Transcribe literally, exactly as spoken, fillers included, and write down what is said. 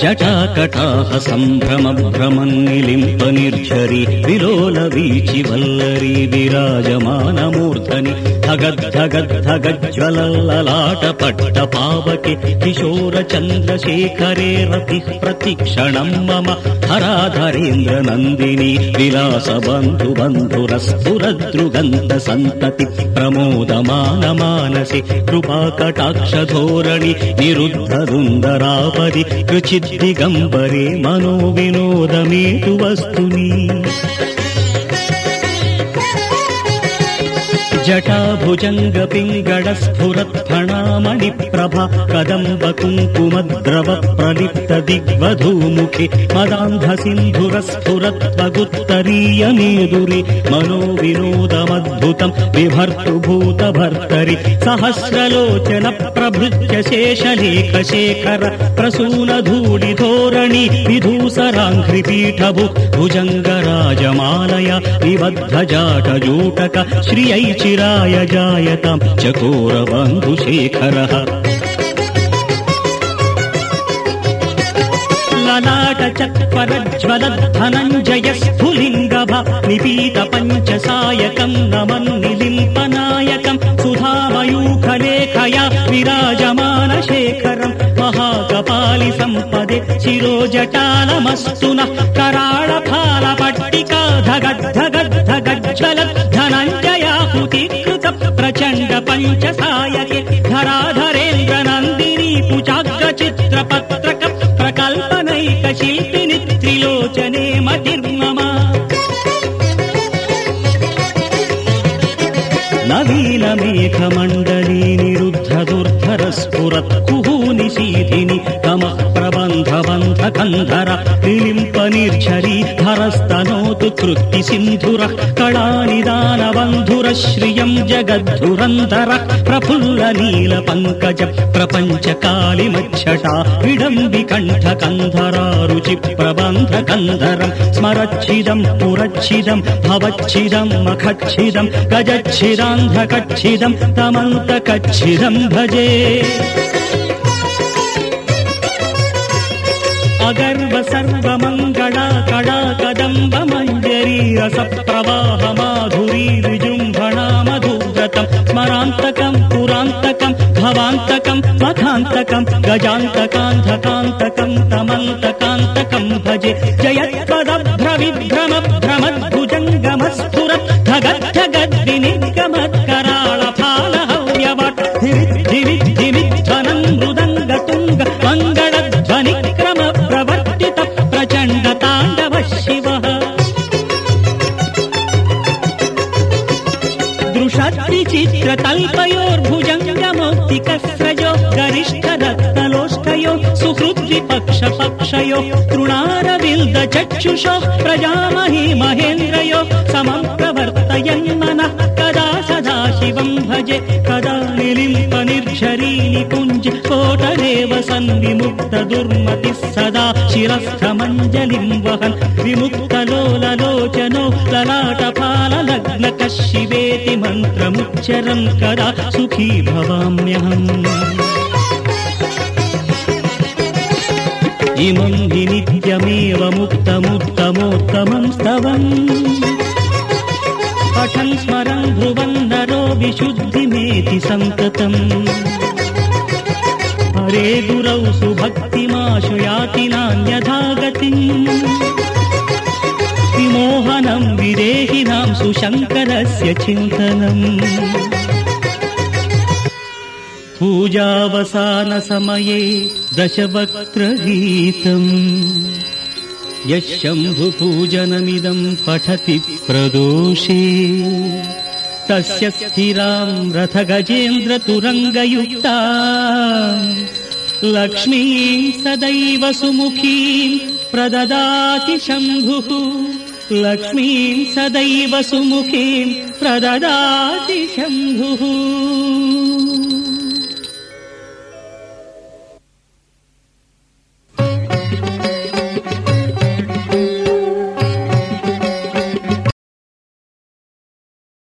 जटाकटाह सम्भ्रमभ्रमन्निलिम्प निर्झरि विलोलवीचि वल्लरी विराजमानमूर्धनि धगद्धगद्धगज्ज्वलल्ललाटपट्टपावके किशोरचन्द्रशेखरे रतिः प्रतिक्षणं मम हराधरेन्द्रनन्दिनी विलासबन्धुबन्धुरस्फुरद्रुगन्धसन्तति प्रमोदमानमानसि कृपाकटाक्षधोरणि निरुद्धदुन्दरापदि कृचिद्दिगम्बरे मनोविनोदमेतु वस्तुनि जटाभुजङ्गपिङ्गळस्फुरत्फणामणिप्रभा कदम्बकुङ्कुमद्रव प्रलिप्तदिग्वधूमुखे मदान्धसिन्धुरस्फुरत्वगुत्तरीयमेदुरे मनोविनोदमद्भुतं विभर्तुभूतभर्तरि सहस्रलोचन प्रभृत्य शेषलेखशेखर प्रसूनधूलिधोरणि विधूसराङ्घ्रिपीठभु भुजङ्गराजमालया विबद्धजाटजूटक श्रियै चिराय जायतां चकोरबन्धुशेखरः ललाटचत्वरज्वलद्धनञ्जयस्फुलिङ्गभा निपीतपञ्चसायकं नमन्निलिम्पनायकं सुधामयूखलेखया विराजमानशेखरं महाकपालिसम्पदे शिरोजटालमस्तु नः कराळफालपट्टिका धगद्धगद्धगज्ज्वलद्धनञ्जयाहुतीकृत प्रचण्ड पञ्चसायके धराधरेन्द्रनन्दिनी कुचाग्रचित्रपत्रक प्रकल्पनैकशिल्पिनि त्रिलोचने मतिर्मम नवीनमेघमण्डली निरुद्धदुर्धरस्फुरत् कुहूनिशीधिनि तमः प्रबन्धबन्धकन्धर विलिम्पनिर्झरी धरस्तनोतु कृत्तिसिन्धुरः कलानिदानबन्धुरश्रियं जगद्धुरन्धरः प्रफुल्लनीलपङ्कज प्रपञ्चकालिमच्छटा विडम्बिकण्ठकन्धरारुचि प्रबन्धकन्धरं स्मरच्छिदं पुरच्छिदं भवच्छिदं मखच्छिदं गजच्छिदान्धकच्छिदं तमन्तकच्छिदं भजे अगर्व सर्वमङ्गला कड़ा कदम्ब मञ्जरी रसप्रवाह माधुरी विजृम्भणा मधुव्रतं स्मरान्तकं पुरान्तकं भवान्तकं मखान्तकं गजान्तकान्धकान्तकं तमन्तकान्तकं भजे जयत्पदभ्रविभ्रम भ्रमद्भुजङ्गमस्फुरत् धगद्धगद्विनिगमत्कराळफालहव्यवट् धिविद्धिविद्धिविध्वनं मृदङ्गतुङ्ग मङ्गलध्वनिक्रम प्रवर्तित प्रचण्डताण्डव शिवः दृशद्विचित्रतल्पयोर्भुजङ्गमौक्तिकस्रजो गरिष्ठरत्नलोष्ठयो सुहृद्विपक्षपक्षयो तृणारविल्दचक्षुषो प्रजामहि महेन्द्रयो समं प्रवर्तयन्मनः कदा सदा शिवं भजे कदा निलिम्पनिर्झरी निकुञ्ज कोटरेव सन्विमुक्त दुर्मतिः सदा शिरस्थमञ्जलिं वहन् विमुक्तलोललोचनो ललाटफाललग्नकः शिवेति मन्त्रमुच्चरन् कदा सुखी भवाम्यहम् इमं हि नित्यमेव मुक्तमुत्तमोत्तमं स्तवम् पठन् स्मरन् ध्रुवन् नरो विशुद्धिमेति सन्ततम् हरे गुरौ सुभक्तिमाशु याति नान्यथा गतिम् विमोहनं विदेहिनां सुशङ्करस्य चिन्तनम् पूजावसानसमये दशवक्त्रगीतम् यः शम्भुपूजनमिदं पठति प्रदोषे तस्य स्थिरां रथगजेन्द्रतुरङ्गयुक्ता लक्ष्मीं सदैव सुमुखीं प्रददाति शम्भुः लक्ष्मीं सदैव सुमुखीं प्रददाति शम्भुः।